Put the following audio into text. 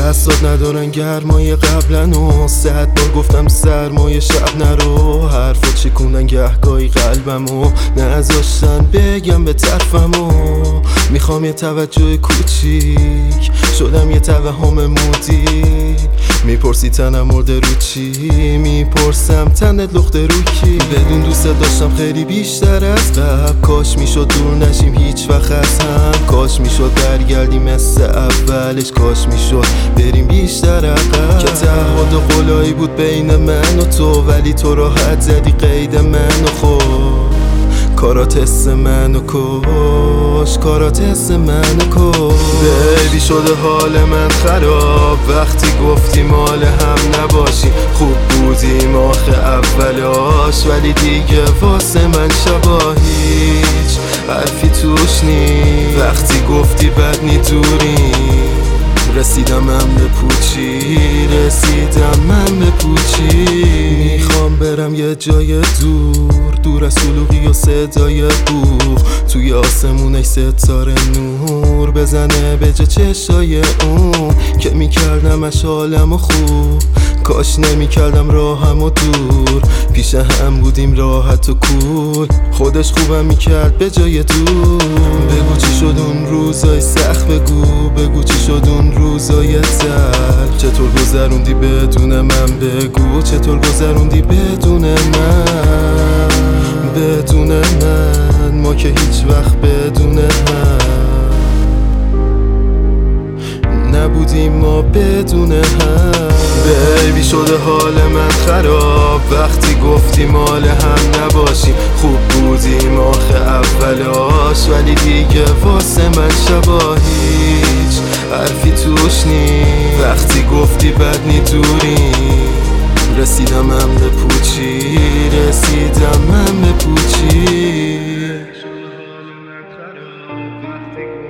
حساد ندارن گرمای قبلنو 100 بار گفتم سرمایه شب نرو حرفا چکوندن گهگاهی قلبمو نذاشتن بگم به طرفمو میخوام یه توجه کوچیک شدم یه توهم مودی میپرسی تنم مرده رو چی میپرسم تنت لخته رو کی بدون دوست داشتم خیلی بیشتر از قبل کاش میشد دور نشیم هیچ وقت از هم کاش میشد برگردیم مثل اولش کاش میشد بریم بیشتر عقب که تعهد و قولایی بود بین من و تو ولی تو راحت زدی قید من و خود کارات حس منو کش کارات حس منو کش بیبی شده حال من خراب وقتی گفتی مال هم نباشیم خوب بودیم آخه اولاش ولی دیگه واسه من شبا هیچ حرفی توش نیست وقتی گفتی بد نی دوریم رسیدم من به پوچی رسیدم من به پوچی میخوام برم یه جای دور از شلوغی و صدای بوق توی آسمون ای ستاره نور بزنه به جا چشای اون که میکردمش حالمو خوب کاش نمیکردم راهمو دور پیش هم بودیم راحت و کول خودش خوبم میکرد به جای دور بگو چی شد اون روزای سخت بگو چی شد اون روزای تر چطور گذروندی بدون من بگو چطور گذروندی بدون من ما که هیچ وقت بدون هم نبودیم ما بدون هم بیبی شده حال من خراب وقتی گفتی مال هم نباشیم خوب بودیم آخه اولاش ولی دیگه واسه من شبا هیچ حرفی توش نیست وقتی گفتی بد نی دوریم رسیدم من به پوچی رسیدم من به پوچی